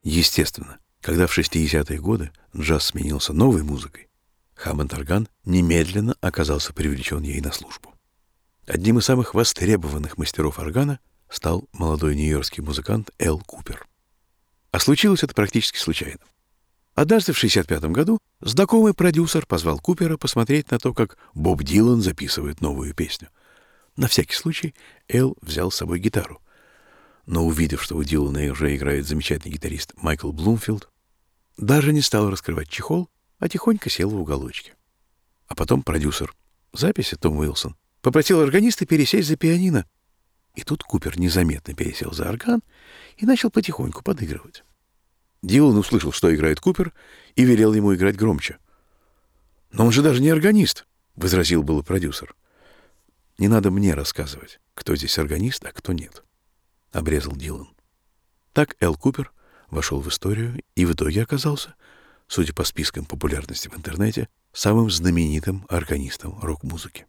Естественно, когда в 60-е годы джаз сменился новой музыкой, Хэммонд-орган немедленно оказался привлечен ей на службу. Одним из самых востребованных мастеров органа стал молодой нью-йоркский музыкант Эл Купер. А случилось это практически случайно. Однажды в 65 году знакомый продюсер позвал Купера посмотреть на то, как Боб Дилан записывает новую песню. На всякий случай Эл взял с собой гитару. Но увидев, что у Дилана уже играет замечательный гитарист Майкл Блумфилд, даже не стал раскрывать чехол, а тихонько сел в уголочке. А потом продюсер записи Том Уилсон попросил органиста пересесть за пианино. И тут Купер незаметно пересел за орган и начал потихоньку подыгрывать. Дилан услышал, что играет Купер, и велел ему играть громче. «Но он же даже не органист», — возразил было продюсер. «Не надо мне рассказывать, кто здесь органист, а кто нет», — обрезал Дилан. Так Эл Купер вошел в историю и в итоге оказался, судя по спискам популярности в интернете, самым знаменитым органистом рок-музыки.